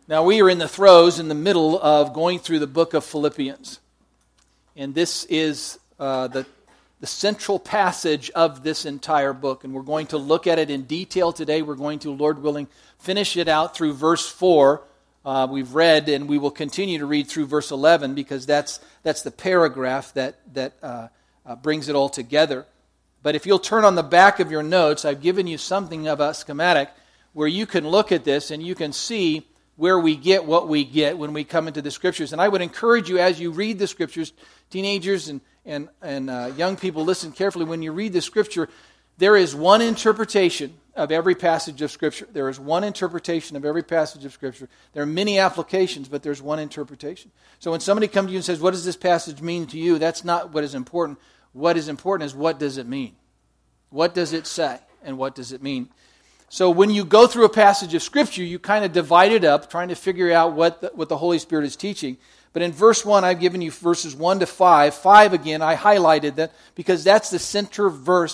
Now we are in the middle of going through the book of Philippians. And this is the central passage of this entire book. And we're going to look at it in detail today. We're going to, Lord willing, finish it out through verse 4. We've read, and we will continue to read through verse 11 because that's the paragraph that brings it all together. But if you'll turn on the back of your notes, I've given you something of a schematic where you can look at this and you can see where we get what we get when we come into the Scriptures. And I would encourage you as you read the Scriptures, teenagers and young people, listen carefully. When you read the Scripture, there is one interpretation of every passage of Scripture. There is one interpretation of every passage of Scripture. There are many applications, but there's one interpretation. So when somebody comes to you and says, what does this passage mean to you? That's not what is important. What is important is what does it mean? What does it say? And what does it mean? So when you go through a passage of Scripture, you kind of divide it up, trying to figure out what the Holy Spirit is teaching. But in verse 1, I've given you verses 1 to 5. 5, again, I highlighted that because that's the central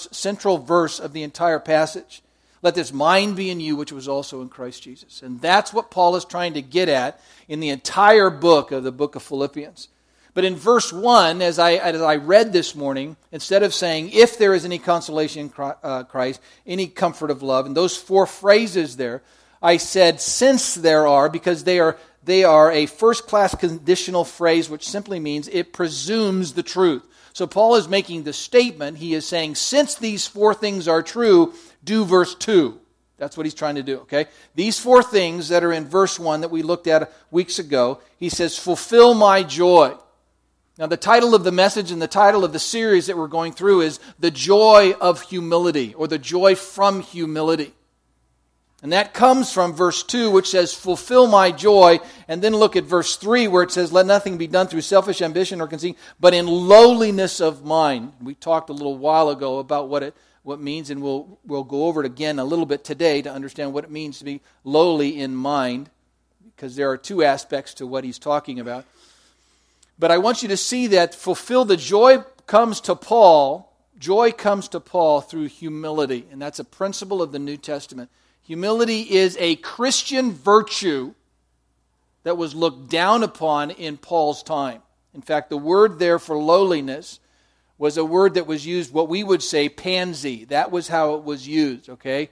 verse of the entire passage. Let this mind be in you, which was also in Christ Jesus. And that's what Paul is trying to get at in the entire book of the book of Philippians. But in verse 1, as I read this morning, instead of saying, if there is any consolation in Christ, any comfort of love, and those 4 phrases there, I said, since there are, because they are a first-class conditional phrase, which simply means it presumes the truth. So Paul is making the statement, he is saying, since these 4 things are true, do verse 2. That's what he's trying to do, okay? These 4 things that are in verse 1 that we looked at weeks ago, he says, fulfill my joy. Now, the title of the message and the title of the series that we're going through is The Joy of Humility, or The Joy from Humility. And that comes from verse 2, which says, fulfill my joy. And then look at verse 3, where it says, let nothing be done through selfish ambition or conceit, but in lowliness of mind. We talked a little while ago about what it means, and we'll go over it again a little bit today to understand what it means to be lowly in mind, because there are 2 aspects to what he's talking about. But I want you to see that fulfill the joy comes to Paul. Joy comes to Paul through humility. And that's a principle of the New Testament. Humility is a Christian virtue that was looked down upon in Paul's time. In fact, the word there for lowliness was a word that was used, what we would say, pansy. That was how it was used, okay?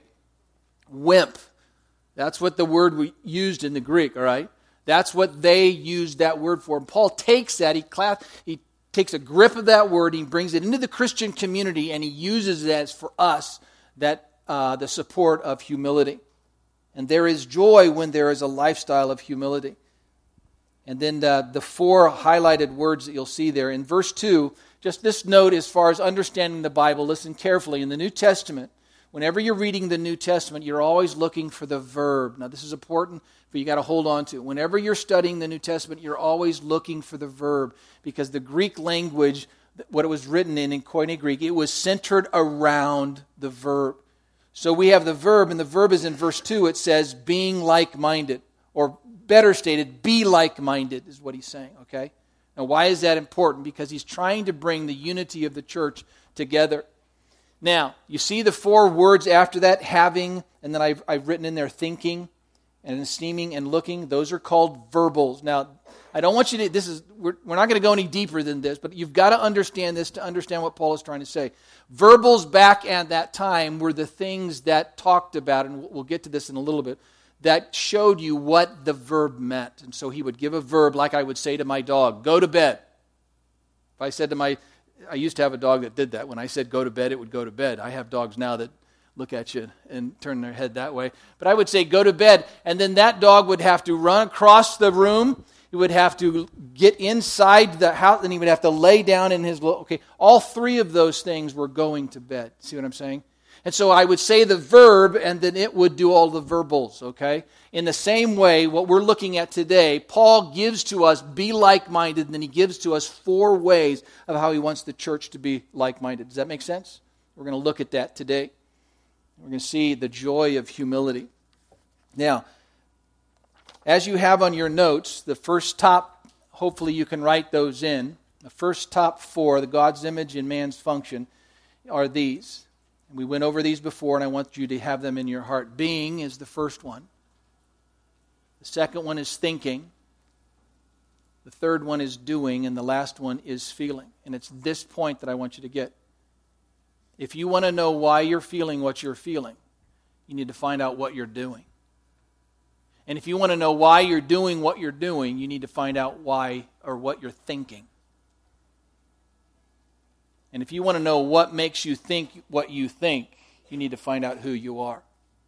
Wimp. That's what the word we used in the Greek, all right? That's what they used that word for. And Paul takes that, he takes a grip of that word, he brings it into the Christian community, and he uses it as for us, that the support of humility. And there is joy when there is a lifestyle of humility. And then the 4 highlighted words that you'll see there. In verse 2, just this note as far as understanding the Bible, listen carefully. In the New Testament, whenever you're reading the New Testament, you're always looking for the verb. Now, this is important, but you got to hold on to it. Whenever you're studying the New Testament, you're always looking for the verb, because the Greek language, what it was written in Koine Greek, it was centered around the verb. So we have the verb, and the verb is in verse 2. It says, being like-minded, or better stated, be like-minded is what he's saying, okay? Now, why is that important? Because he's trying to bring the unity of the church together. Now, you see the 4 words after that, having, and then I've written in there thinking, and esteeming, and looking. Those are called verbals. Now, I don't want you to, we're not going to go any deeper than this, but you've got to understand this to understand what Paul is trying to say. Verbals back at that time were the things that talked about, and we'll get to this in a little bit, that showed you what the verb meant. And so he would give a verb, like I would say to my dog, go to bed. If I said to I used to have a dog that did that. When I said go to bed, it would go to bed. I have dogs now that look at you and turn their head that way. But I would say go to bed, and then that dog would have to run across the room. He would have to get inside the house, and he would have to lay down in his... Okay, all 3 of those things were going to bed. See what I'm saying? And so I would say the verb, and then it would do all the verbals, okay? In the same way, what we're looking at today, Paul gives to us, be like-minded, and then he gives to us 4 ways of how he wants the church to be like-minded. Does that make sense? We're going to look at that today. We're going to see the joy of humility. Now, as you have on your notes, the first top, hopefully you can write those in. The first top 4, the God's image in man's function, are these. We went over these before, and I want you to have them in your heart. Being is the first one. The second one is thinking. The third one is doing. And the last one is feeling. And it's this point that I want you to get. If you want to know why you're feeling what you're feeling, you need to find out what you're doing. And if you want to know why you're doing what you're doing, you need to find out why or what you're thinking. And if you want to know what makes you think what you think, you need to find out who you are.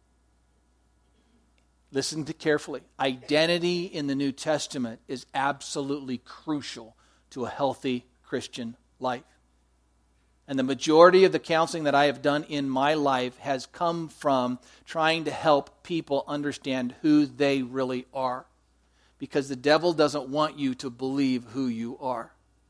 Listen to carefully. Identity in the New Testament is absolutely crucial to a healthy Christian life. And the majority of the counseling that I have done in my life has come from trying to help people understand who they really are. Because the devil doesn't want you to believe who you are.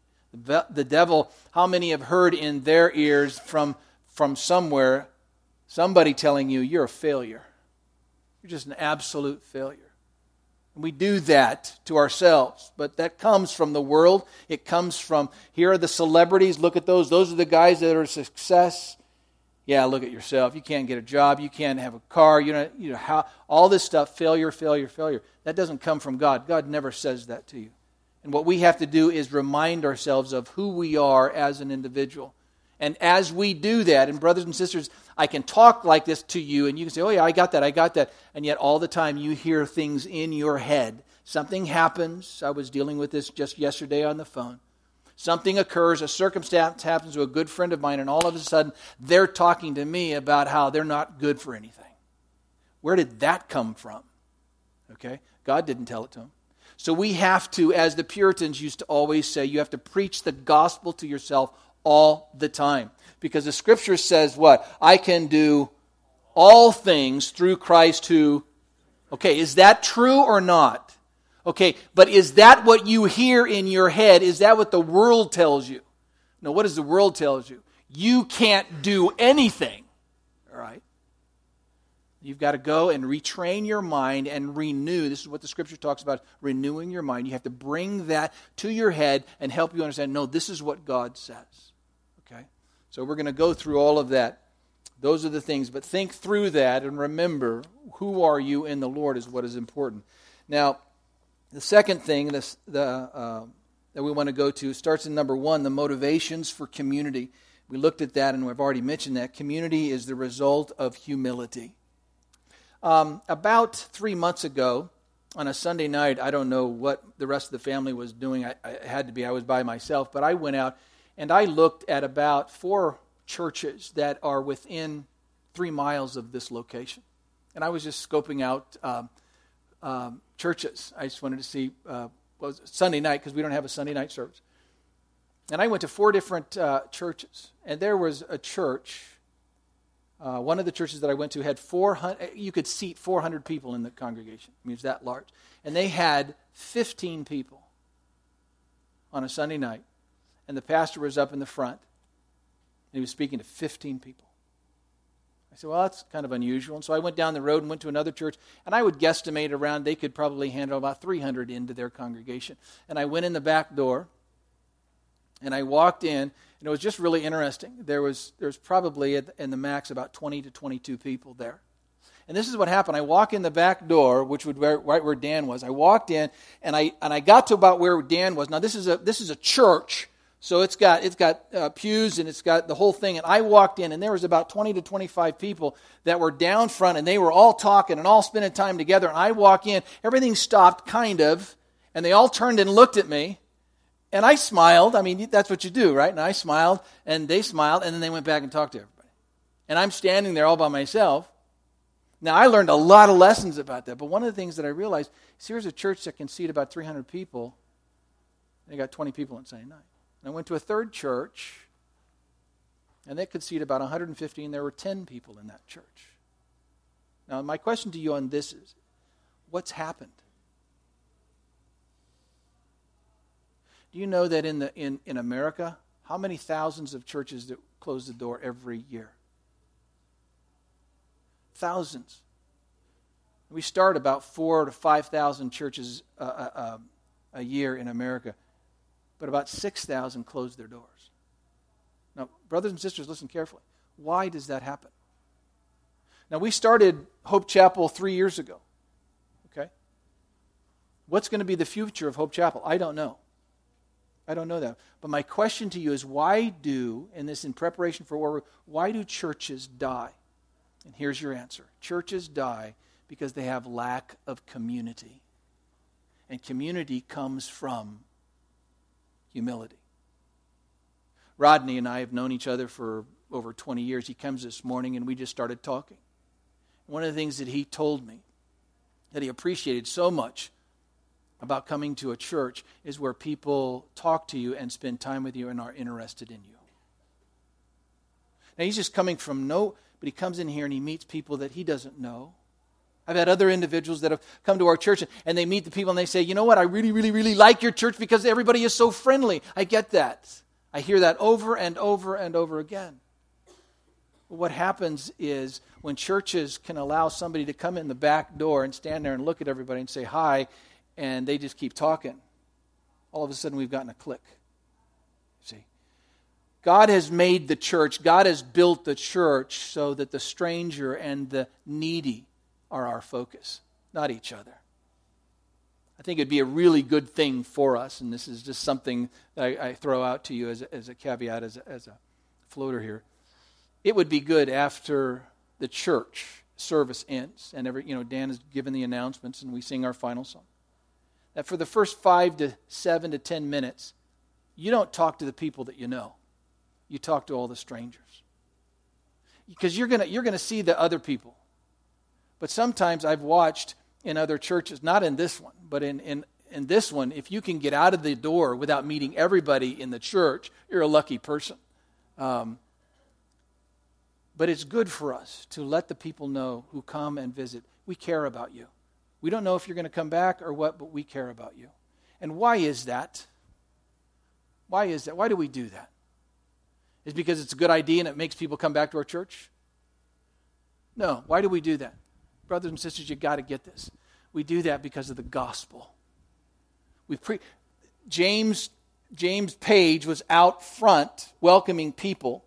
The devil, how many have heard in their ears from somewhere, somebody telling you, you're a failure. You're just an absolute failure. And we do that to ourselves, but that comes from the world. It comes from, here are the celebrities, look at those. Those are the guys that are a success. Yeah, look at yourself. You can't get a job. You can't have a car. How all this stuff, failure, failure, failure. That doesn't come from God. God never says that to you. And what we have to do is remind ourselves of who we are as an individual. And as we do that, and brothers and sisters, I can talk like this to you, and you can say, oh yeah, I got that. And yet all the time you hear things in your head. Something happens. I was dealing with this just yesterday on the phone. Something occurs, a circumstance happens to a good friend of mine, and all of a sudden they're talking to me about how they're not good for anything. Where did that come from? Okay? God didn't tell it to them. So we have to, as the Puritans used to always say, you have to preach the gospel to yourself all the time. Because the Scripture says what? I can do all things through Christ who... Okay, is that true or not? Okay, but is that what you hear in your head? Is that what the world tells you? No, what does the world tells you? You can't do anything. All right? You've got to go and retrain your mind and renew. This is what the Scripture talks about, renewing your mind. You have to bring that to your head and help you understand, no, this is what God says. Okay? So we're going to go through all of that. Those are the things. But think through that and remember, who are you in the Lord is what is important. Now, the second thing that we want to go to starts in number 1, the motivations for community. We looked at that and we've already mentioned that. Community is the result of humility. About 3 months ago, on a Sunday night, I don't know what the rest of the family was doing. I had to be. I was by myself. But I went out and I looked at about 4 churches that are within 3 miles of this location. And I was just scoping out churches. I just wanted to see, Sunday night, because we don't have a Sunday night service. And I went to 4 different churches. And there was a church, one of the churches that I went to had 400, you could seat 400 people in the congregation. I mean, it's that large. And they had 15 people on a Sunday night. And the pastor was up in the front. And he was speaking to 15 people. I said, well, that's kind of unusual. And so I went down the road and went to another church, and I would guesstimate around, they could probably handle about 300 into their congregation. And I went in the back door, and I walked in, and it was just really interesting. There was probably, in the max, about 20 to 22 people there. And this is what happened. I walk in the back door, which would be right where Dan was. I walked in, and I got to about where Dan was. Now, this is a church. So it's got pews and it's got the whole thing. And I walked in and there was about 20 to 25 people that were down front and they were all talking and all spending time together. And I walk in, everything stopped kind of, and they all turned and looked at me. And I smiled. I mean, that's what you do, right? And I smiled and they smiled and then they went back and talked to everybody. And I'm standing there all by myself. Now, I learned a lot of lessons about that. But one of the things that I realized is here's a church that can seat about 300 people. They got 20 people on Sunday night. I went to a third church, and they could seat about 150, and there were 10 people in that church. Now, my question to you on this is, what's happened? Do you know that in America, how many thousands of churches that close the door every year? Thousands. We start about 4,000 to 5,000 churches a year in America. But about 6,000 closed their doors. Now, brothers and sisters, listen carefully. Why does that happen? Now, we started Hope Chapel 3 years ago. Okay? What's going to be the future of Hope Chapel? I don't know. I don't know that. But my question to you is, why do churches die? And here's your answer. Churches die because they have lack of community. And community comes from humility. Rodney and I have known each other for over 20 years. He comes this morning and we just started talking. One of the things that he told me that he appreciated so much about coming to a church is where people talk to you and spend time with you and are interested in you. Now he's just coming from but he comes in here and he meets people that he doesn't know. I've had other individuals that have come to our church and they meet the people and they say, you know what, I really, really, really like your church because everybody is so friendly. I get that. I hear that over and over and over again. What happens is when churches can allow somebody to come in the back door and stand there and look at everybody and say hi, and they just keep talking, all of a sudden we've gotten a click. See? God has made the church, God has built the church so that the stranger and the needy are our focus, not each other. I think it'd be a really good thing for us, and this is just something that I throw out to you as a caveat, as a floater here. It would be good after the church service ends, and Dan has given the announcements, and we sing our final song, that for the first 5 to 7 to 10 minutes, you don't talk to the people that you know. You talk to all the strangers. Because you're gonna see the other people. But sometimes I've watched in other churches, not in this one, but in this one, if you can get out of the door without meeting everybody in the church, you're a lucky person. But it's good for us to let the people know who come and visit, we care about you. We don't know if you're going to come back or what, but we care about you. And why is that? Why is that? Why do we do that? Is it because it's a good idea and it makes people come back to our church? No. Why do we do that? Brothers and sisters, you got to get this. We do that because of the gospel. James Page was out front welcoming people.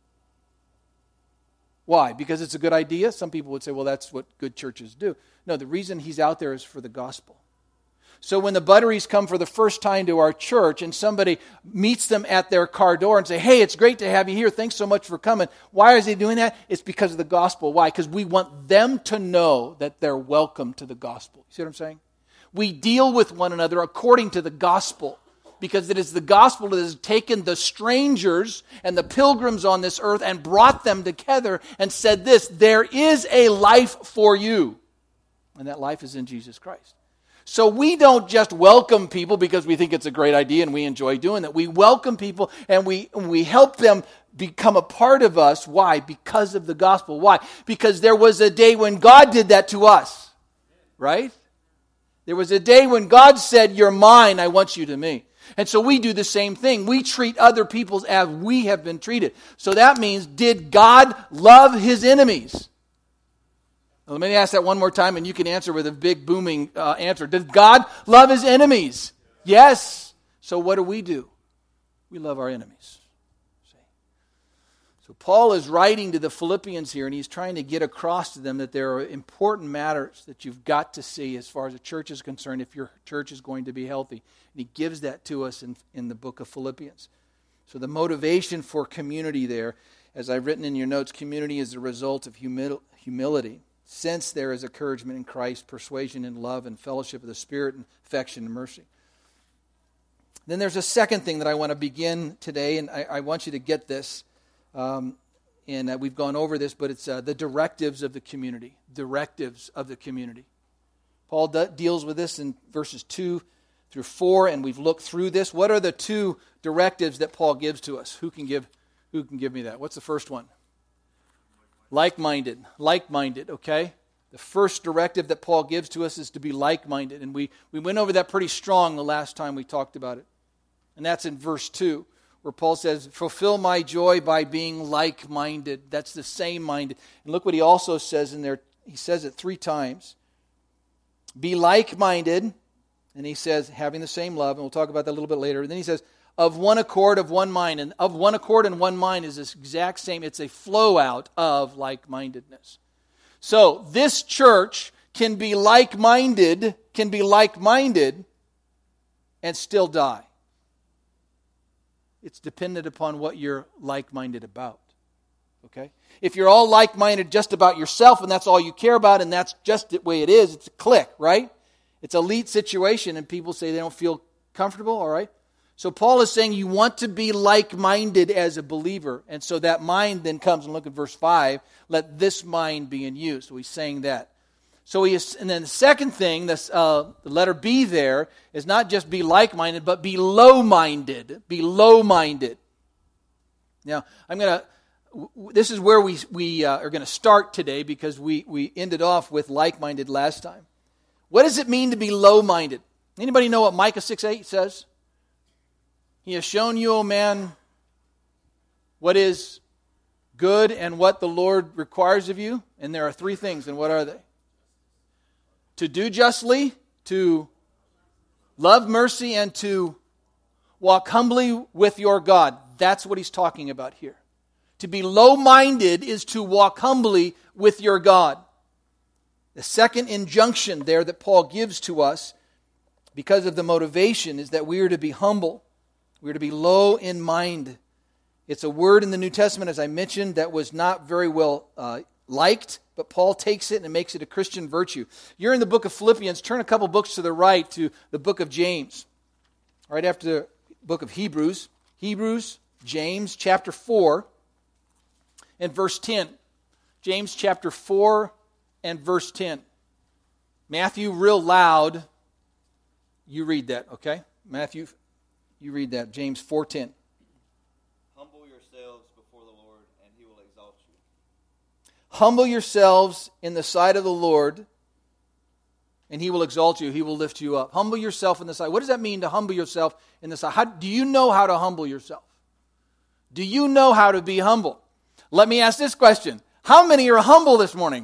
Why? Because it's a good idea? Some people would say, well, that's what good churches do. No, the reason he's out there is for the gospel. So when the Butteries come for the first time to our church and somebody meets them at their car door and say, hey, it's great to have you here. Thanks so much for coming. Why is he doing that? It's because of the gospel. Why? Because we want them to know that they're welcome to the gospel. You see what I'm saying? We deal with one another according to the gospel, because it is the gospel that has taken the strangers and the pilgrims on this earth and brought them together and said this, there is a life for you. And that life is in Jesus Christ. So we don't just welcome people because we think it's a great idea and we enjoy doing that. We welcome people and we help them become a part of us. Why? Because of the gospel. Why? Because there was a day when God did that to us. Right? There was a day when God said, you're mine, I want you to me. And so we do the same thing. We treat other people as we have been treated. So that means, did God love his enemies? Now, let me ask that one more time, and you can answer with a big booming answer. Did God love his enemies? Yes. So what do? We love our enemies. See? So Paul is writing to the Philippians here, and he's trying to get across to them that there are important matters that you've got to see as far as the church is concerned if your church is going to be healthy. And he gives that to us in the book of Philippians. So the motivation for community there, as I've written in your notes, community is the result of humility. Since there is encouragement in Christ, persuasion in love, and fellowship of the Spirit, and affection and mercy. Then there's a second thing that I want to begin today, and I want you to get this. And we've gone over this, but it's the directives of the community. Directives of the community. Paul deals with this in verses 2 through 4, and we've looked through this. What are the two directives that Paul gives to us? Who can give me that? What's the first one? Like-minded, okay? The first directive that Paul gives to us is to be like-minded. And we went over that pretty strong the last time we talked about it. And that's in verse 2, where Paul says, fulfill my joy by being like-minded. That's the same minded. And look what he also says in there. He says it 3 times. Be like-minded. And he says, having the same love. And we'll talk about that a little bit later. And then he says, of one accord, of one mind. And of one accord and one mind is this exact same. It's a flow out of like-mindedness. So this church can be like-minded and still die. It's dependent upon what you're like-minded about. Okay? If you're all like-minded just about yourself and that's all you care about and that's just the way it is, it's a clique, right? It's an elite situation and people say they don't feel comfortable, all right? So Paul is saying you want to be like-minded as a believer. And so that mind then comes, and look at verse 5, let this mind be in you. So he's saying that. And then the second thing, the letter B there, is not just be like-minded, but be low-minded. Be low-minded. Now, this is where we are going to start today because we ended off with like-minded last time. What does it mean to be low-minded? Anybody know what Micah 6:8 says? He has shown you, O man, what is good and what the Lord requires of you. And there are three things, and what are they? To do justly, to love mercy, and to walk humbly with your God. That's what he's talking about here. To be low-minded is to walk humbly with your God. The second injunction there that Paul gives to us, because of the motivation, is that we are to be humble. We are to be low in mind. It's a word in the New Testament, as I mentioned, that was not very well liked, but Paul takes it and makes it a Christian virtue. You're in the book of Philippians. Turn a couple books to the right to the book of James. Right after the book of Hebrews. Hebrews, James, chapter 4 and verse 10. James chapter 4 and verse 10. Matthew, real loud. You read that, okay? Matthew, you read that. James 4:10. Humble yourselves before the Lord, and He will exalt you. Humble yourselves in the sight of the Lord, and He will exalt you. He will lift you up. Humble yourself in the sight. What does that mean to humble yourself in the sight? Do you know how to humble yourself? Do you know how to be humble? Let me ask this question. How many are humble this morning?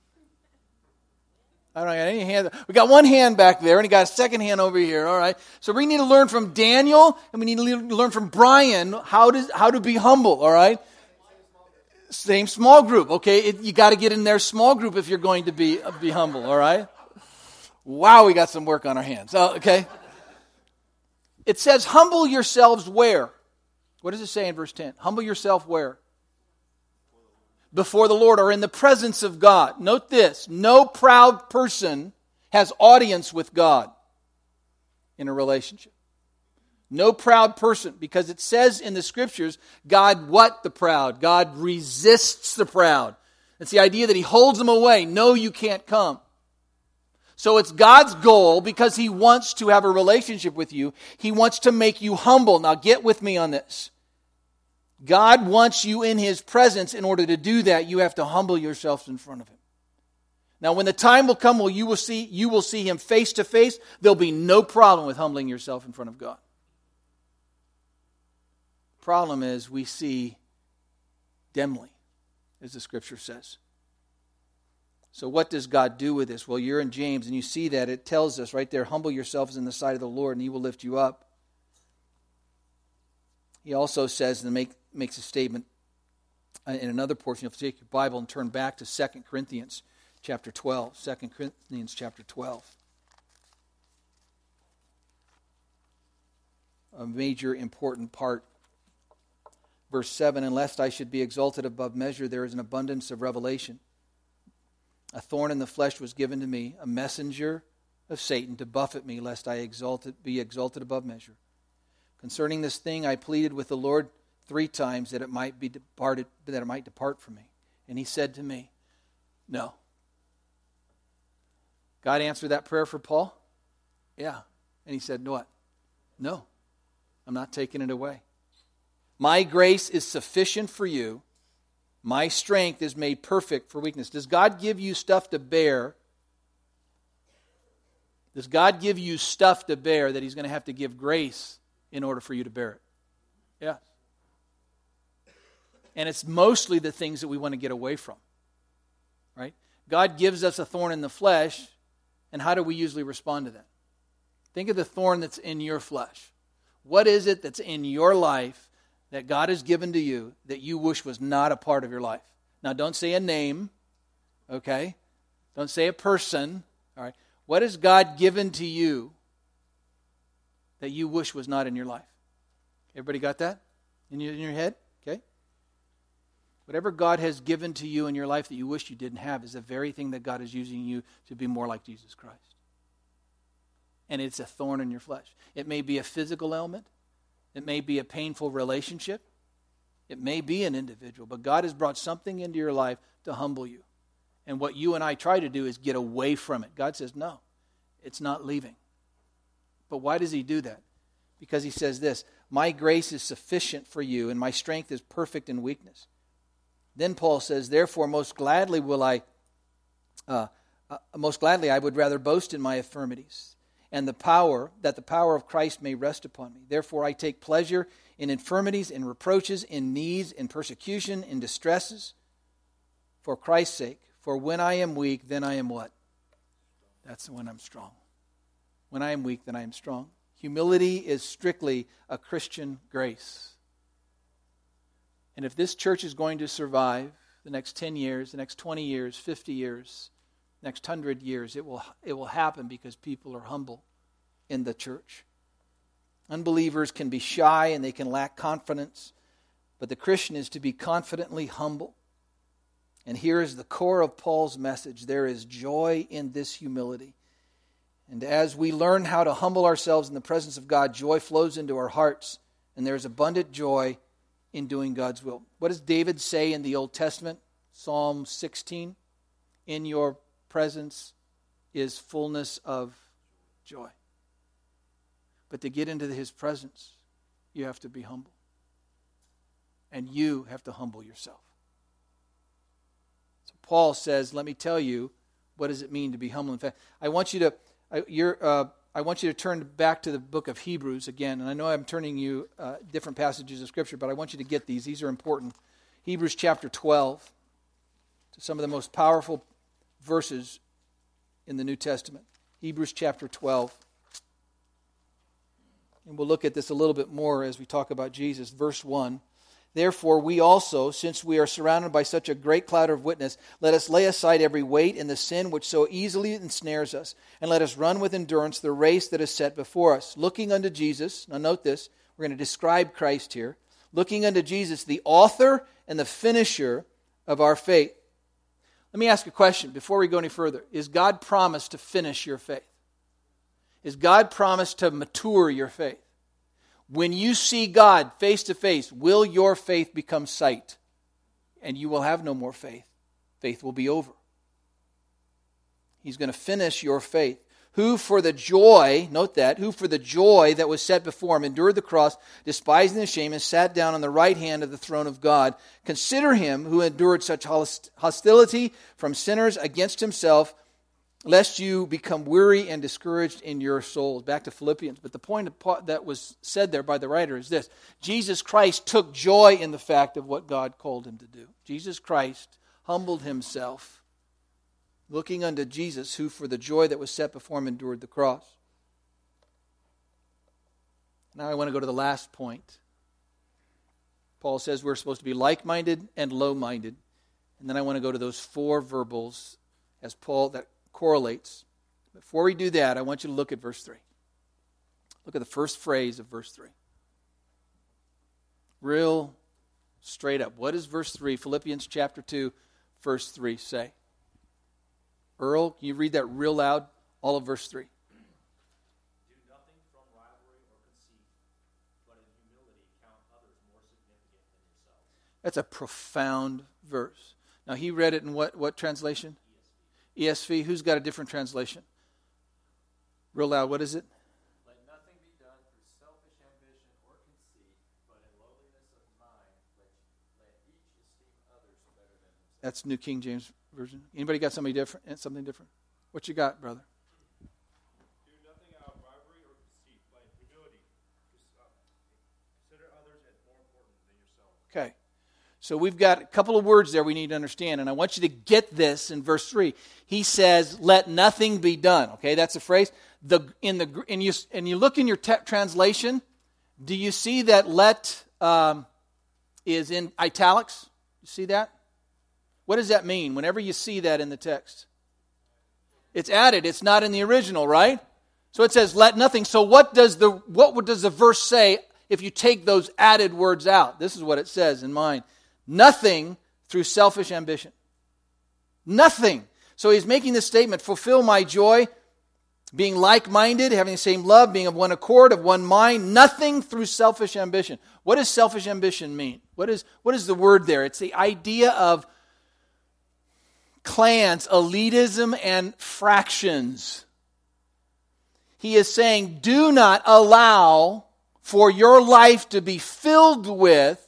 I don't got any hands. We got one hand back there, and you got a second hand over here. All right. So we need to learn from Daniel, and we need to learn from Brian how to be humble. All right. Same small group. Okay. You got to get in their small group if you're going to be humble. All right. Wow, we got some work on our hands. Okay. It says, "Humble yourselves where?" What does it say in verse 10? Humble yourself where? Before the Lord, or in the presence of God. Note this, no proud person has audience with God in a relationship. No proud person, because it says in the Scriptures, God what the proud? God resists the proud. It's the idea that He holds them away. No, you can't come. So it's God's goal, because He wants to have a relationship with you. He wants to make you humble. Now get with me on this. God wants you in His presence. In order to do that, you have to humble yourselves in front of Him. Now, when the time will come where you will see Him face to face, there'll be no problem with humbling yourself in front of God. The problem is we see dimly, as the Scripture says. So what does God do with this? Well, you're in James, and you see that it tells us right there, humble yourselves in the sight of the Lord, and He will lift you up. He also says, and makes a statement in another portion. If you take your Bible and turn back to 2 Corinthians chapter 12. 2 Corinthians chapter 12. A major important part. Verse 7, "And lest I should be exalted above measure, there is an abundance of revelation. A thorn in the flesh was given to me, a messenger of Satan to buffet me, lest I be exalted above measure. Concerning this thing I pleaded with the Lord 3 times that it might depart from me. And He said to me, no." God answered that prayer for Paul? Yeah. And He said, what? No, I'm not taking it away. My grace is sufficient for you. My strength is made perfect for weakness. Does God give you stuff to bear? Does God give you stuff to bear that He's going to have to give grace in order for you to bear it? Yes. And it's mostly the things that we want to get away from. Right? God gives us a thorn in the flesh, and how do we usually respond to that? Think of the thorn that's in your flesh. What is it that's in your life that God has given to you that you wish was not a part of your life? Now, don't say a name, okay? Don't say a person. All right. What has God given to you that you wish was not in your life? Everybody got that in your head? Okay. Whatever God has given to you in your life that you wish you didn't have is the very thing that God is using you to be more like Jesus Christ. And it's a thorn in your flesh. It may be a physical ailment. It may be a painful relationship. It may be an individual. But God has brought something into your life to humble you. And what you and I try to do is get away from it. God says, no, it's not leaving. But why does he do that? Because he says this, my grace is sufficient for you, and my strength is perfect in weakness. Then Paul says, therefore, most gladly I would rather boast in my infirmities, and the power of Christ may rest upon me. Therefore, I take pleasure in infirmities, in reproaches, in needs, in persecution, in distresses, for Christ's sake. For when I am weak, then I am what? That's when I'm strong. When I am weak, then I am strong. Humility is strictly a Christian grace. And if this church is going to survive the next 10 years, the next 20 years, 50 years, next 100 years, it will happen because people are humble in the church. Unbelievers can be shy and they can lack confidence, but the Christian is to be confidently humble. And here is the core of Paul's message. There is joy in this humility. And as we learn how to humble ourselves in the presence of God, joy flows into our hearts, and there is abundant joy in doing God's will. What does David say in the Old Testament? Psalm 16, in your presence is fullness of joy. But to get into his presence, you have to be humble. And you have to humble yourself. So Paul says, let me tell you, what does it mean to be humble? In fact, I want you to turn back to the book of Hebrews again. And I know I'm turning you different passages of Scripture, but I want you to get these. These are important. Hebrews chapter 12, to some of the most powerful verses in the New Testament. Hebrews chapter 12. And we'll look at this a little bit more as we talk about Jesus. Verse 1. Therefore, we also, since we are surrounded by such a great cloud of witness, let us lay aside every weight and the sin which so easily ensnares us, and let us run with endurance the race that is set before us, looking unto Jesus. Now note this, we're going to describe Christ here. Looking unto Jesus, the author and the finisher of our faith. Let me ask a question before we go any further. Is God promised to finish your faith? Is God promised to mature your faith? When you see God face to face, will your faith become sight? And you will have no more faith. Faith will be over. He's going to finish your faith. Who for the joy, note that, who for the joy that was set before him endured the cross, despising the shame, and sat down on the right hand of the throne of God. Consider him who endured such hostility from sinners against himself, lest you become weary and discouraged in your souls. Back to Philippians. But the point that was said there by the writer is this. Jesus Christ took joy in the fact of what God called him to do. Jesus Christ humbled himself, looking unto Jesus, who for the joy that was set before him endured the cross. Now I want to go to the last point. Paul says we're supposed to be like-minded and low-minded. And then I want to go to those four verbals as Paul that correlates. Before we do that, I want you to look at verse 3. Look at the first phrase of verse 3. Real straight up. What does verse 3, Philippians chapter 2, verse 3 say? Earl, can you read that real loud? All of verse 3. Do nothing from rivalry or conceit, but in humility count others more significant than yourselves. That's a profound verse. Now he read it in what translation? ESV. Who's got a different translation? Real loud, what is it? Let nothing be done through selfish ambition or conceit, but in lowliness of mind, let each esteem others better than themselves. That's New King James Version. Anybody got something different? What you got, brother? Do nothing out of rivalry or conceit, but in humility consider others as more important than yourself. Okay. So we've got a couple of words there we need to understand, and I want you to get this in verse 3. He says, let nothing be done. Okay, that's a phrase. And you look in your translation, do you see that let is in italics? You see that? What does that mean whenever you see that in the text? It's added. It's not in the original, right? So it says, let nothing. So what does the verse say if you take those added words out? This is what it says in mine. Nothing through selfish ambition. Nothing. So he's making this statement, fulfill my joy, being like-minded, having the same love, being of one accord, of one mind, nothing through selfish ambition. What does selfish ambition mean? What is the word there? It's the idea of clans, elitism, and fractions. He is saying, do not allow for your life to be filled with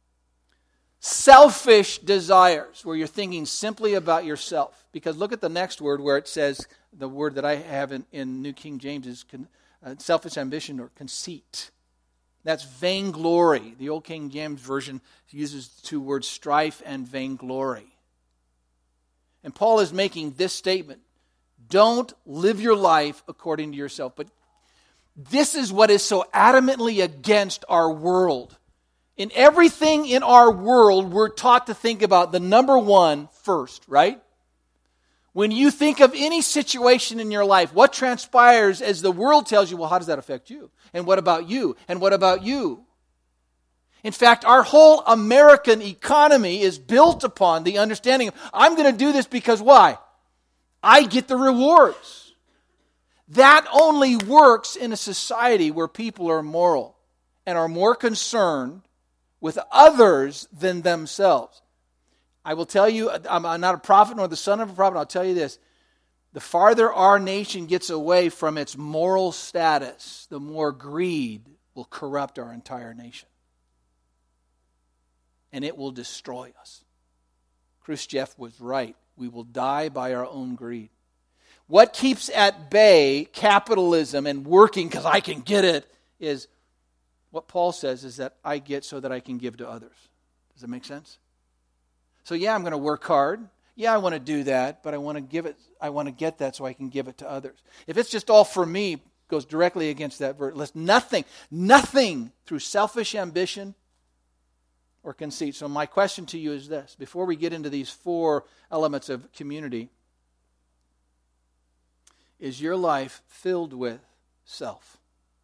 selfish desires, where you're thinking simply about yourself. Because look at the next word where it says, the word that I have in New King James is selfish ambition or conceit. That's vainglory. The Old King James Version uses the two words strife and vainglory. And Paul is making this statement. Don't live your life according to yourself. But this is what is so adamantly against our world. In everything in our world, we're taught to think about the number one first, right? When you think of any situation in your life, what transpires as the world tells you, well, how does that affect you? And what about you? And what about you? In fact, our whole American economy is built upon the understanding of, I'm going to do this because why? I get the rewards. That only works in a society where people are moral and are more concerned with others than themselves. I will tell you, I'm not a prophet nor the son of a prophet, I'll tell you this. The farther our nation gets away from its moral status, the more greed will corrupt our entire nation. And it will destroy us. Khrushchev was right. We will die by our own greed. What keeps at bay capitalism and working because I can get it is what Paul says is that I get so that I can give to others. Does that make sense? So yeah, I'm going to work hard. Yeah, I want to do that, but I want to give it. I want to get that so I can give it to others. If it's just all for me, it goes directly against that verse. Nothing through selfish ambition or conceit. So my question to you is this: before we get into these four elements of community, is your life filled with self?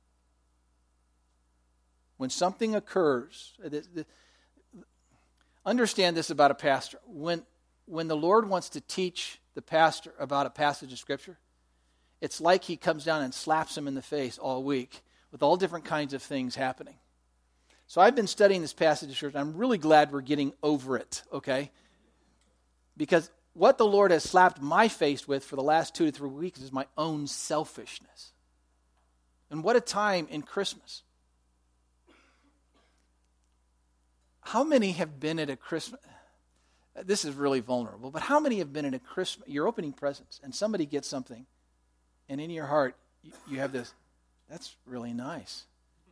When something occurs, understand this about a pastor. When the Lord wants to teach the pastor about a passage of Scripture, it's like he comes down and slaps him in the face all week with all different kinds of things happening. So I've been studying this passage of Scripture. I'm really glad we're getting over it, okay? Because what the Lord has slapped my face with for the last 2 to 3 weeks is my own selfishness. And what a time in Christmas. How many have been at a Christmas? This is really vulnerable, but how many have been at a Christmas? You're opening presents, and somebody gets something, and in your heart, you have this, that's really nice.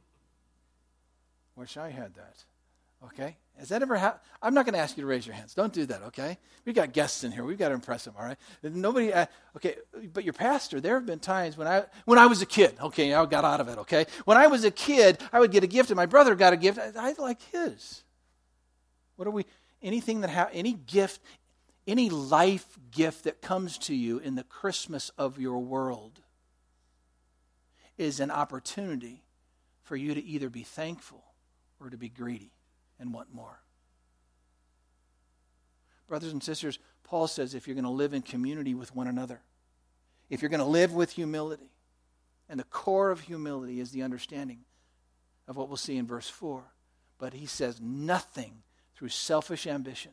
Wish I had that. Okay? Has that ever happened? I'm not going to ask you to raise your hands. Don't do that, okay? We've got guests in here. We've got to impress them, all right? Nobody, okay, but your pastor, there have been times when I was a kid, okay, I got out of it, okay? When I was a kid, I would get a gift, and my brother got a gift. I like his. What are we, anything that, any gift, any life gift that comes to you in the Christmas of your world is an opportunity for you to either be thankful or to be greedy and want more. Brothers and sisters, Paul says if you're going to live in community with one another, if you're going to live with humility, and the core of humility is the understanding of what we'll see in verse 4, but he says nothing through selfish ambition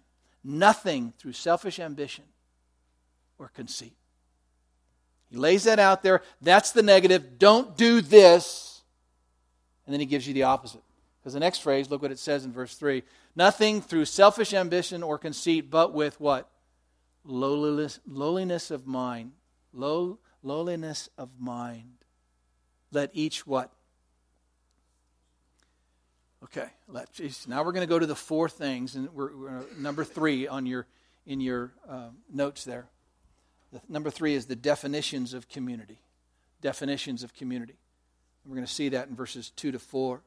or conceit. He lays that out there. That's the negative. Don't do this. And then he gives you the opposite. Because the next phrase, look what it says in verse 3. Nothing through selfish ambition or conceit, but with what? Lowliness of mind. Lowliness of mind. Let each what? Okay, now we're going to go to the four things, and we're number 3 in your notes there. Number 3 is the definitions of community. Definitions of community. And we're going to see that in verses 2 to 4.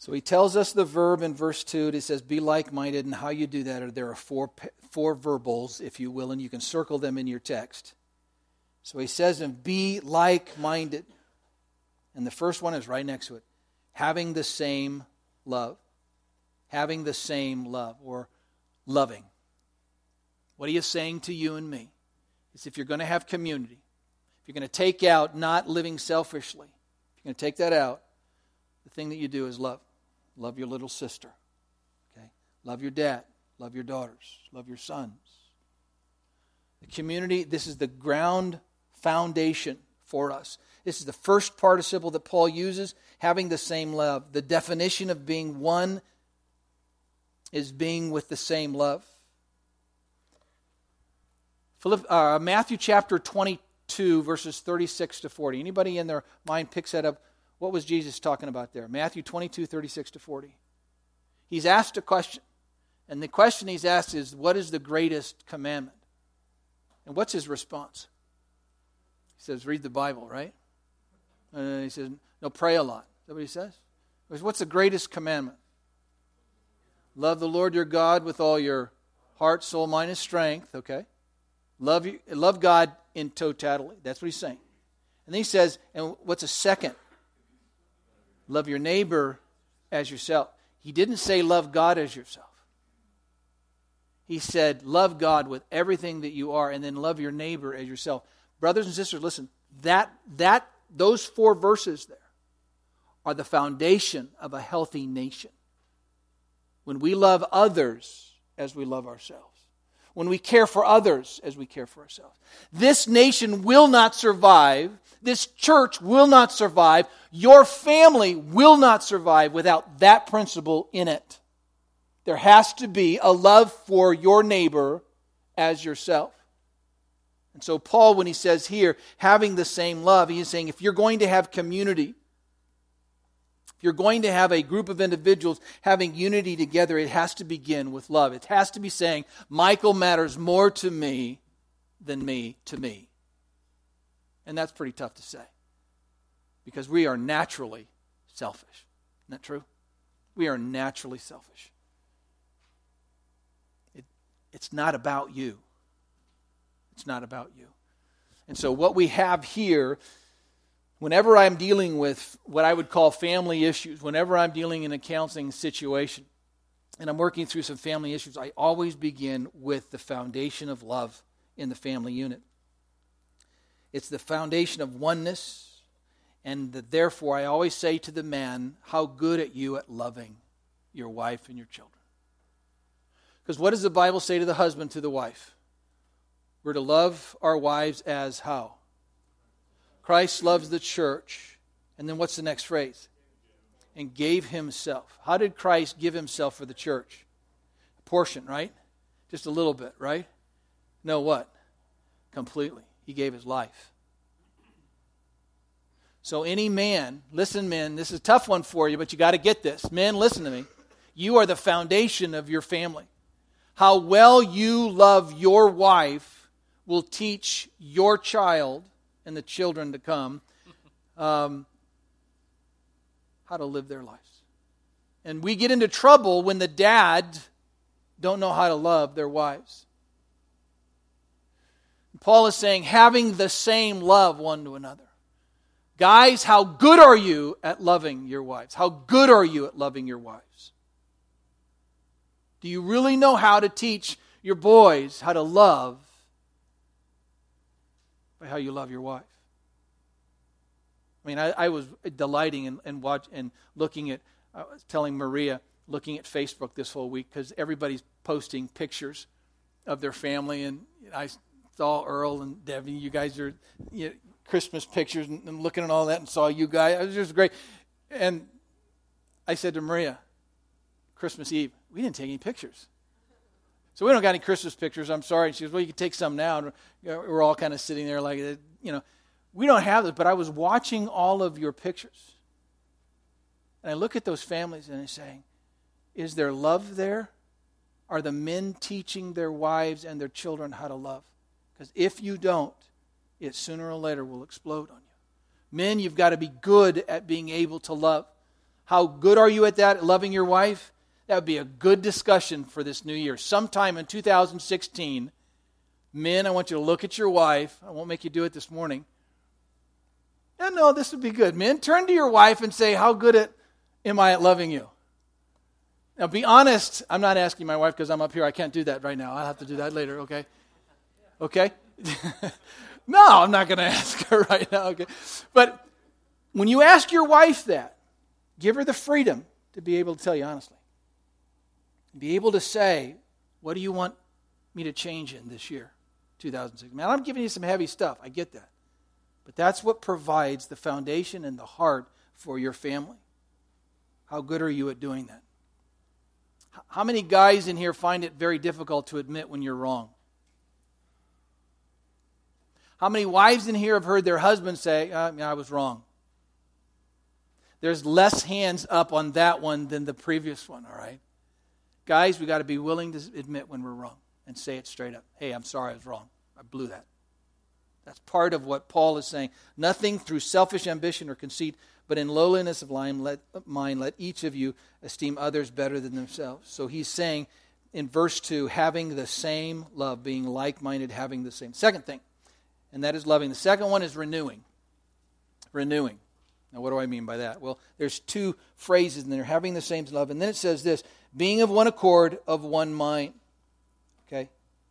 So he tells us the verb in verse 2. It says, be like-minded, and how you do that, there are four verbals, if you will, and you can circle them in your text. So he says, and be like-minded. And the first one is right next to it. Having the same love. Having the same love, or loving. What he is saying to you and me is if you're going to have community, if you're going to take out not living selfishly, if you're going to take that out, the thing that you do is love. Love your little sister. Okay? Love your dad. Love your daughters. Love your sons. The community, this is the ground foundation for us. This is the first participle that Paul uses, having the same love. The definition of being one is being with the same love. Matthew chapter 22, verses 36 to 40. Anybody in their mind picks that up? What was Jesus talking about there? Matthew 22, 36 to 40. He's asked a question. And the question he's asked is, what is the greatest commandment? And what's his response? He says, read the Bible, right? He says, no, pray a lot. Is that what he says? What's the greatest commandment? Love the Lord your God with all your heart, soul, mind, and strength. Okay? Love God in totality. That's what he's saying. And then he says, and what's a second? Love your neighbor as yourself. He didn't say love God as yourself. He said love God with everything that you are, and then love your neighbor as yourself. Brothers and sisters, listen, those four verses there are the foundation of a healthy nation. When we love others as we love ourselves. When we care for others as we care for ourselves. This nation will not survive. This church will not survive. Your family will not survive without that principle in it. There has to be a love for your neighbor as yourself. And so Paul, when he says here, having the same love, he is saying if you're going to have community, if you're going to have a group of individuals having unity together, it has to begin with love. It has to be saying, Michael matters more to me than me to me. And that's pretty tough to say. Because we are naturally selfish. Isn't that true? We are naturally selfish. It's not about you. It's not about you. And so what we have here, whenever I'm dealing with what I would call family issues, whenever I'm dealing in a counseling situation, and I'm working through some family issues, I always begin with the foundation of love in the family unit. It's the foundation of oneness, and therefore I always say to the man, how good are you at loving your wife and your children? Because what does the Bible say to the husband, to the wife? We're to love our wives as how? Christ loves the church. And then what's the next phrase? And gave himself. How did Christ give himself for the church? A portion, right? Just a little bit, right? No, what? Completely. He gave his life. So any man, listen men, this is a tough one for you, but you got to get this. Men, listen to me. You are the foundation of your family. How well you love your wife will teach your child and the children to come how to live their lives. And we get into trouble when the dad don't know how to love their wives. Paul is saying, having the same love one to another. Guys, how good are you at loving your wives? How good are you at loving your wives? Do you really know how to teach your boys how to love by how you love your wife? I mean, I was delighting and looking at, I was telling Maria, looking at Facebook this whole week because everybody's posting pictures of their family, and I saw Earl and Debbie. You guys are Christmas pictures, and looking at all that, and saw you guys. It was just great. And I said to Maria, Christmas Eve, we didn't take any pictures. So we don't got any Christmas pictures, I'm sorry. And she goes, well, you can take some now. And we're all kind of sitting there like, we don't have this, but I was watching all of your pictures. And I look at those families and I'm saying, is there love there? Are the men teaching their wives and their children how to love? Because if you don't, it sooner or later will explode on you. Men, you've got to be good at being able to love. How good are you at that, at loving your wife? That would be a good discussion for this new year. Sometime in 2016, men, I want you to look at your wife. I won't make you do it this morning. No, this would be good. Men, turn to your wife and say, how good am I at loving you? Now, be honest. I'm not asking my wife because I'm up here. I can't do that right now. I'll have to do that later, okay? Okay? No, I'm not going to ask her right now, okay? But when you ask your wife that, give her the freedom to be able to tell you honestly. Be able to say, what do you want me to change in this year, 2006? Man, I'm giving you some heavy stuff. I get that. But that's what provides the foundation and the heart for your family. How good are you at doing that? How many guys in here find it very difficult to admit when you're wrong? How many wives in here have heard their husband say, I was wrong? There's less hands up on that one than the previous one, all right? Guys, we got to be willing to admit when we're wrong and say it straight up. Hey, I'm sorry I was wrong. I blew that. That's part of what Paul is saying. Nothing through selfish ambition or conceit, but in lowliness of mind, let each of you esteem others better than themselves. So he's saying in verse 2, having the same love, being like-minded, having the same. Second thing, and that is loving. The second one is renewing. Renewing. Now, what do I mean by that? Well, there's two phrases in there, having the same love. And then it says this, being of one accord, of one mind. Okay?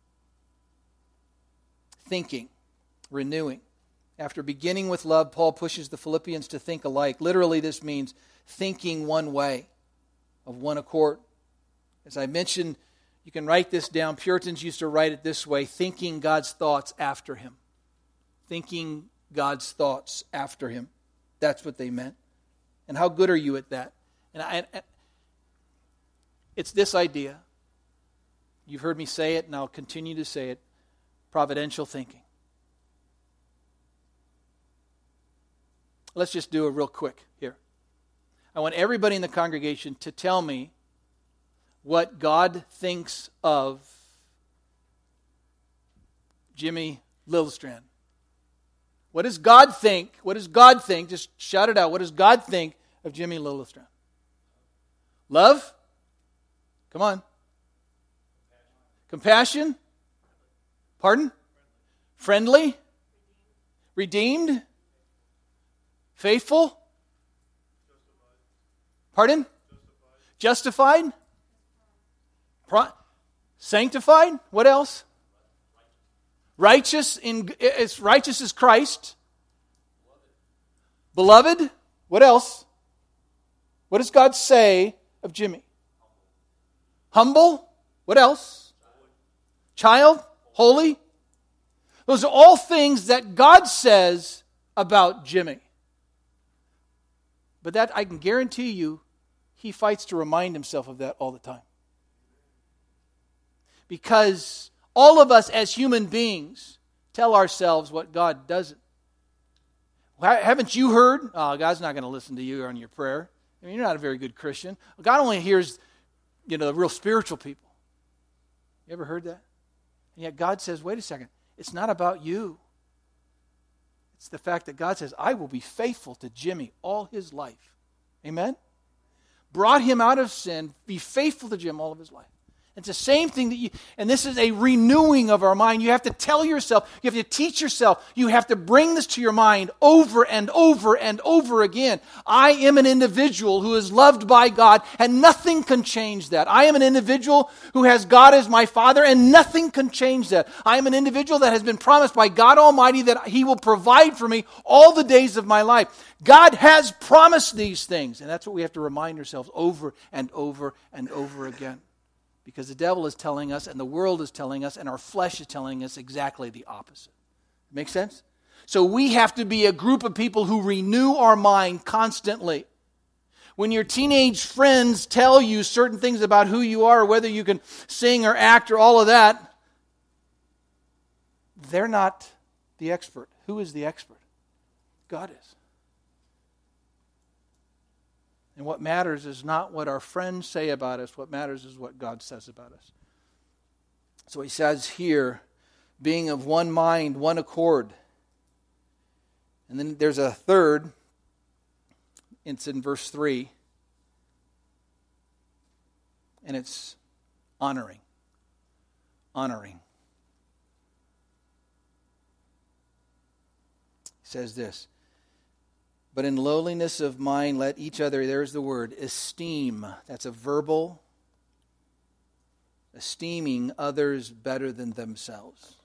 Thinking. Renewing. After beginning with love, Paul pushes the Philippians to think alike. Literally, this means thinking one way, of one accord. As I mentioned, you can write this down. Puritans used to write it this way, thinking God's thoughts after him. Thinking God's thoughts after him. That's what they meant. And how good are you at that? And it's this idea. You've heard me say it, and I'll continue to say it. Providential thinking. Let's just do it real quick here. I want everybody in the congregation to tell me what God thinks of Jimmy Littlestrand. What does God think? What does God think? Just shout it out. What does God think of Jimmy Littlestrand? Love? Come on. Compassion? Pardon? Friendly? Redeemed? Faithful? Pardon? Justified? Sanctified? What else? Righteous as Christ. Beloved? What else? What does God say of Jimmy? Humble? What else? Child? Holy? Those are all things that God says about Jimmy. But that, I can guarantee you, he fights to remind himself of that all the time. Because all of us as human beings tell ourselves what God doesn't. Haven't you heard? Oh, God's not going to listen to you on your prayer. I mean, you're not a very good Christian. God only hears, the real spiritual people. You ever heard that? And yet God says, wait a second, it's not about you. It's the fact that God says, I will be faithful to Jimmy all his life. Amen? Brought him out of sin, be faithful to Jim all of his life. It's the same thing and this is a renewing of our mind. You have to tell yourself, you have to teach yourself, you have to bring this to your mind over and over and over again. I am an individual who is loved by God, and nothing can change that. I am an individual who has God as my Father, and nothing can change that. I am an individual that has been promised by God Almighty that He will provide for me all the days of my life. God has promised these things, and that's what we have to remind ourselves over and over and over again. Because the devil is telling us, and the world is telling us, and our flesh is telling us exactly the opposite. Make sense? So we have to be a group of people who renew our mind constantly. When your teenage friends tell you certain things about who you are, or whether you can sing or act or all of that, they're not the expert. Who is the expert? God is. And what matters is not what our friends say about us. What matters is what God says about us. So he says here, being of one mind, one accord. And then there's a third. It's in verse 3. and it's honoring. Honoring. He says this, but in lowliness of mind, let each other, there's the word, esteem. That's a verbal, esteeming others better than themselves.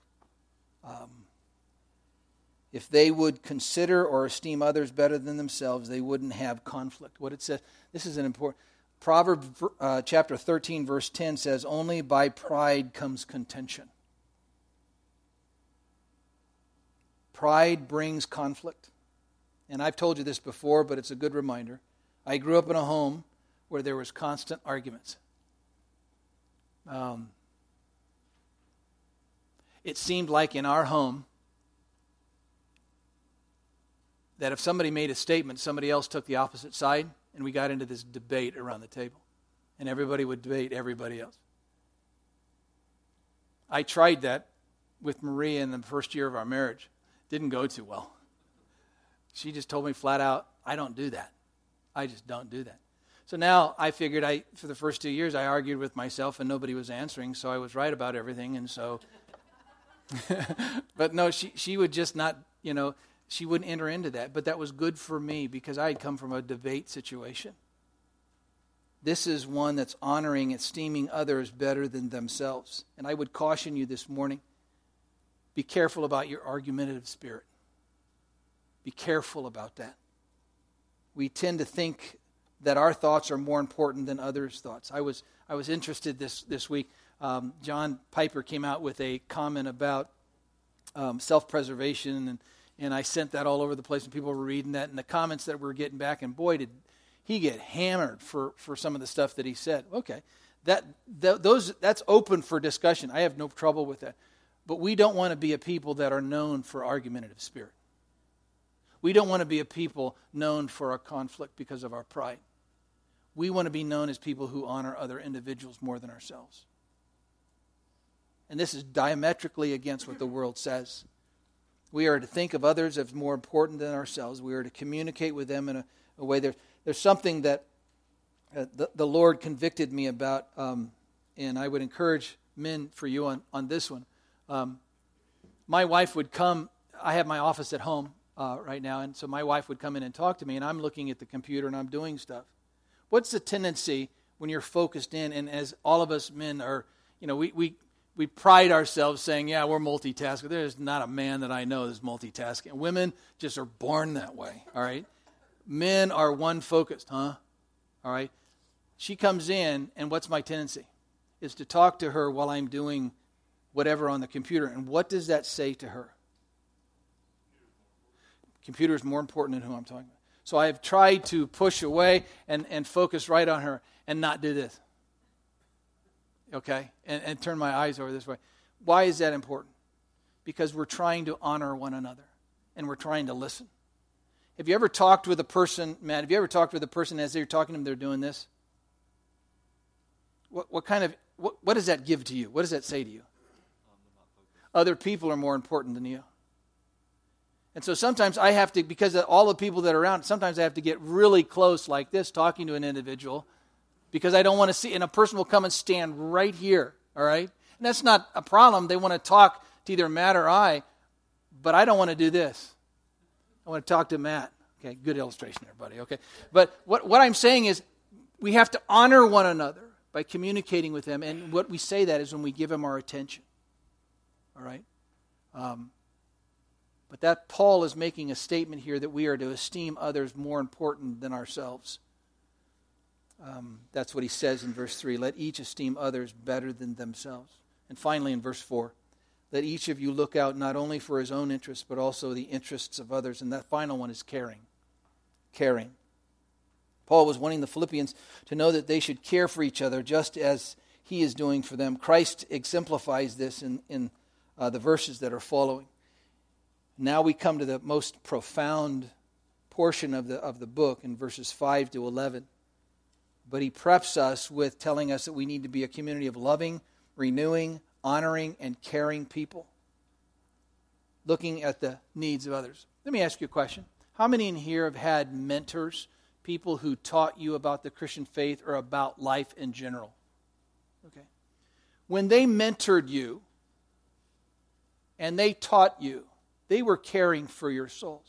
If they would consider or esteem others better than themselves, they wouldn't have conflict. What it says, this is an important, Proverbs chapter 13, verse 10 says, only by pride comes contention. Pride brings conflict. And I've told you this before, but it's a good reminder. I grew up in a home where there was constant arguments. It seemed like in our home that if somebody made a statement, somebody else took the opposite side, and we got into this debate around the table. And everybody would debate everybody else. I tried that with Maria in the first year of our marriage. Didn't go too well. She just told me flat out, I don't do that. I just don't do that. So now I figured for the first 2 years, I argued with myself and nobody was answering, so I was right about everything. And so, but no, she would just not, she wouldn't enter into that. But that was good for me because I had come from a debate situation. This is one that's honoring, esteeming others better than themselves. And I would caution you this morning, be careful about your argumentative spirit. Be careful about that. We tend to think that our thoughts are more important than others' thoughts. I was interested this week. John Piper came out with a comment about self-preservation, and I sent that all over the place, and people were reading that, and the comments that we're getting back, and boy, did he get hammered for some of the stuff that he said. Okay, that's open for discussion. I have no trouble with that. But we don't want to be a people that are known for argumentative spirit. We don't want to be a people known for our conflict because of our pride. We want to be known as people who honor other individuals more than ourselves. And this is diametrically against what the world says. We are to think of others as more important than ourselves. We are to communicate with them in a way. There's something that the Lord convicted me about, and I would encourage men for you on this one. My wife would come. I have my office at home right now, and so my wife would come in and talk to me, and I'm looking at the computer and I'm doing stuff. What's the tendency when you're focused in, and as all of us men are, we pride ourselves saying, yeah, we're multitasking. There's not a man that I know that's multitasking. Women just are born that way, all right? Men are one-focused, huh? All right? She comes in, and what's my tendency? Is to talk to her while I'm doing whatever on the computer. And what does that say to her? Computer is more important than who I'm talking about. So I have tried to push away and focus right on her and not do this. Okay? And turn my eyes over this way. Why is that important? Because we're trying to honor one another. And we're trying to listen. Have you ever talked with a person, Matt, have you ever talked with a person as they're talking to them, they're doing this? What does that give to you? What does that say to you? Other people are more important than you. And so sometimes I have to, because of all the people that are around, sometimes I have to get really close like this, talking to an individual, because I don't want to see, and a person will come and stand right here, all right? And that's not a problem. They want to talk to either Matt or I, but I don't want to do this. I want to talk to Matt. Okay, good illustration there, buddy, okay? But what I'm saying is we have to honor one another by communicating with them, and what we say that is when we give them our attention, all right? But that Paul is making a statement here that we are to esteem others more important than ourselves. That's what he says in verse 3. Let each esteem others better than themselves. And finally in verse 4, let each of you look out not only for his own interests, but also the interests of others. And that final one is caring. Caring. Paul was wanting the Philippians to know that they should care for each other just as he is doing for them. Christ exemplifies this in the verses that are following. Now we come to the most profound portion of the book in verses 5 to 11. But he preps us with telling us that we need to be a community of loving, renewing, honoring, and caring people. Looking at the needs of others. Let me ask you a question. How many in here have had mentors, people who taught you about the Christian faith or about life in general. Okay? When they mentored you and they taught you, they were caring for your souls.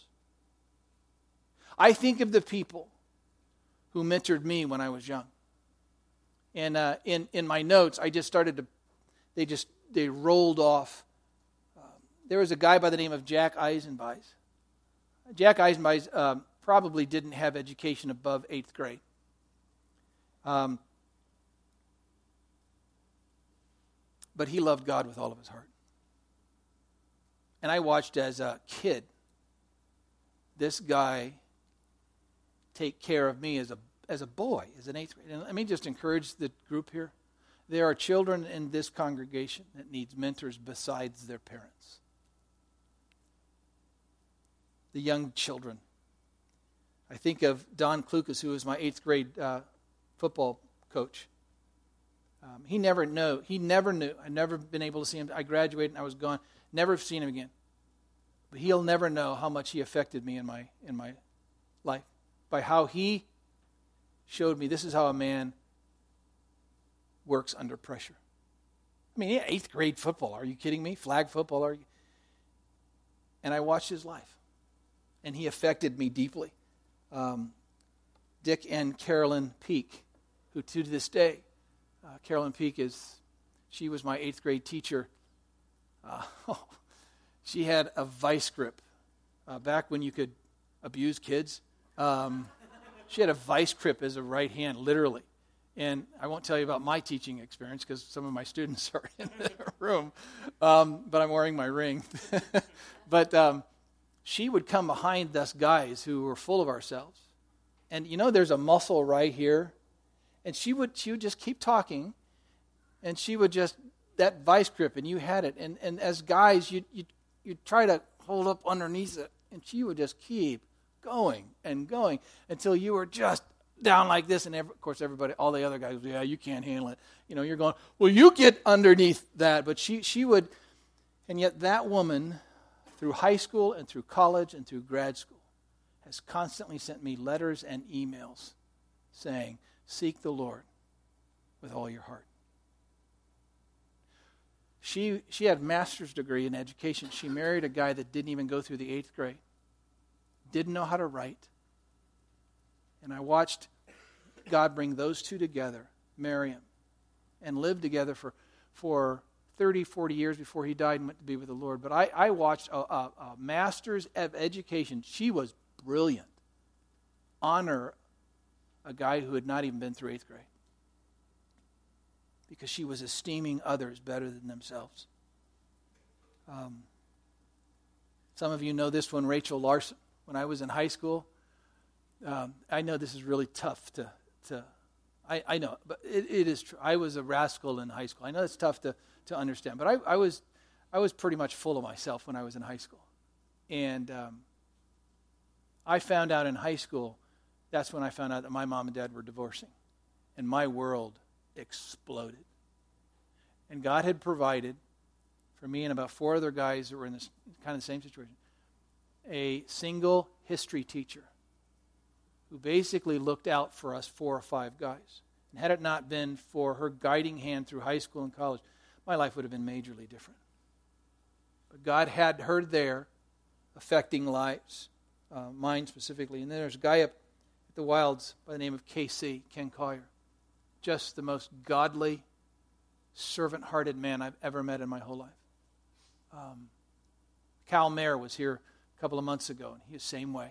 I think of the people who mentored me when I was young. And in my notes, I just started to, they rolled off. There was a guy by the name of Jack Eisenbeis. Jack Eisenbeis probably didn't have education above 8th grade. But he loved God with all of his heart. And I watched as a kid this guy take care of me as a boy, as an 8th grade. And let me just encourage the group here. There are children in this congregation that needs mentors besides their parents. The young children. I think of Don Klukas, who was my 8th grade football coach. He never knew. I'd never been able to see him. I graduated and I was gone. Never seen him again. But he'll never know how much he affected me in my life. By how he showed me this is how a man works under pressure. I mean, 8th grade football. Are you kidding me? Flag football. And I watched his life. And he affected me deeply. Dick and Carolyn Peak, who to this day, Carolyn Peak she was my 8th grade teacher. She had a vice grip. Back when you could abuse kids, she had a vice grip as a right hand, literally. And I won't tell you about my teaching experience because some of my students are in the room, but I'm wearing my ring. But she would come behind us guys who were full of ourselves. And there's a muscle right here. And she would just keep talking. And she would just, that vice grip, and you had it. And as guys, you'd try to hold up underneath it. And she would just keep going and going until you were just down like this. And of course, everybody, all the other guys, yeah, you can't handle it. You're going, well, you get underneath that. But she would, and yet that woman, through high school and through college and through grad school, has constantly sent me letters and emails saying, seek the Lord with all your heart. She had a master's degree in education. She married a guy that didn't even go through the 8th grade. Didn't know how to write. And I watched God bring those two together, marry him, and live together for 30, 40 years before he died and went to be with the Lord. But I watched a master's of education. She was brilliant. Honor a guy who had not even been through 8th grade. Because she was esteeming others better than themselves. Some of you know this one, Rachel Larson. When I was in high school, I know this is really tough to I know, but it is true. I was a rascal in high school. I know it's tough to understand, but I was pretty much full of myself when I was in high school. And I found out in high school, that's when I found out that my mom and dad were divorcing. And my world exploded. And God had provided for me and about 4 other guys that were in this kind of the same situation, a single history teacher who basically looked out for us 4 or 5 guys. And had it not been for her guiding hand through high school and college, my life would have been majorly different. But God had her there affecting lives, mine specifically. And then there's a guy up at the Wilds by the name of KC, Ken Collier. Just the most godly, servant-hearted man I've ever met in my whole life. Cal Mayer was here a couple of months ago, and he was the same way.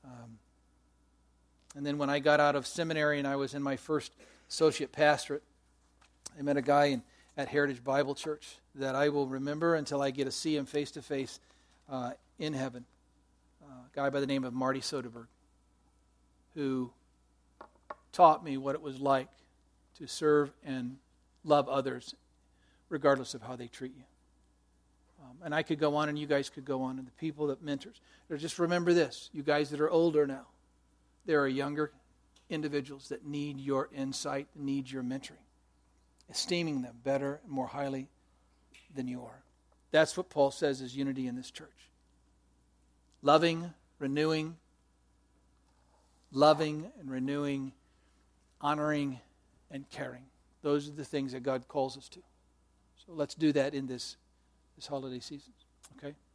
And then when I got out of seminary and I was in my first associate pastorate, I met a guy at Heritage Bible Church that I will remember until I get to see him face-to-face in heaven. A guy by the name of Marty Soderberg, who taught me what it was like to serve and love others regardless of how they treat you. And I could go on, and you guys could go on, and the people that mentors. Just remember this, you guys that are older now, there are younger individuals that need your insight, need your mentoring, esteeming them better and more highly than you are. That's what Paul says is unity in this church. Loving, renewing, loving and renewing, honoring and caring. Those are the things that God calls us to. So let's do that in this holiday season. Okay?